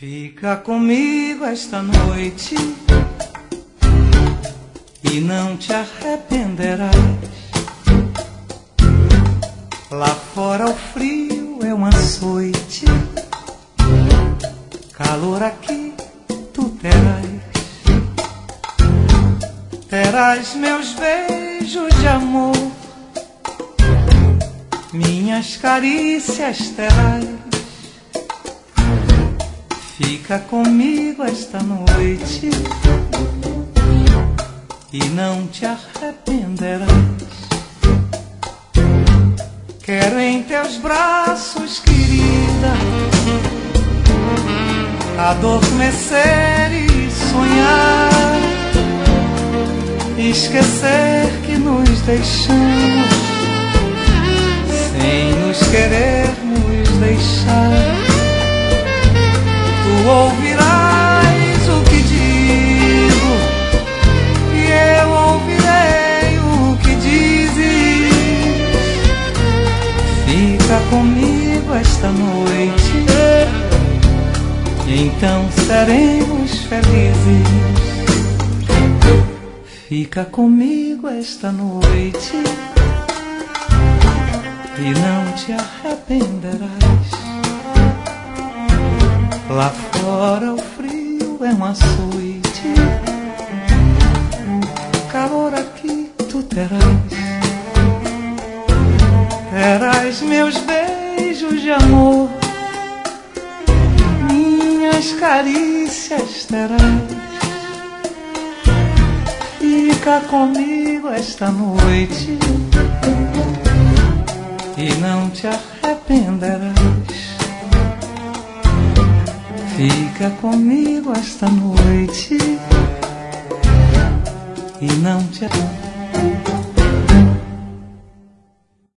Fica comigo esta noite e não te arrependerás. Lá fora o frio é um açoite, calor aqui tu terás. Terás meus beijos de amor, minhas carícias terás. Fica comigo esta noite e não te arrependerás. Quero em teus braços, querida, adormecer e sonhar, esquecer que nos deixamos sem nos querermos deixar. Tu ouvirás o que digo e eu ouvirei o que dizes. Fica comigo esta noite, então seremos felizes. Fica comigo esta noite e não te arrependerás. Lá fora o frio é um açoite, calor aqui tu terás. Terás meus beijos de amor, minhas carícias terás. Fica comigo esta noite e não te arrependerás. Fica comigo esta noite e não te arrependerás.